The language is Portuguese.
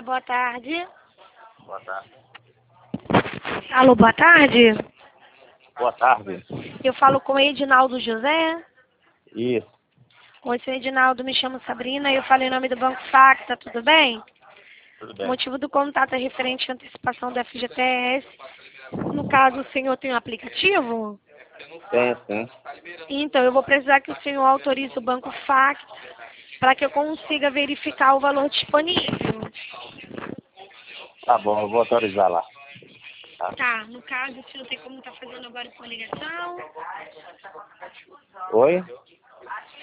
boa tarde. Boa tarde. Alô, boa tarde. Boa tarde. Eu falo com o Edinaldo José. Isso, Oi, seu Edinaldo, me chamo Sabrina e eu falo em nome do Banco Facta, tudo bem? tudo O bem. motivo do contato é referente à antecipação do FGTS. No caso, o senhor tem um aplicativo? Tem, sim. Então, eu vou precisar que o senhor autorize o Banco Facta para que eu consiga verificar o valor disponível. Tá bom, eu vou autorizar lá. Tá, no caso, o senhor tem como estar fazendo agora com a ligação? Oi?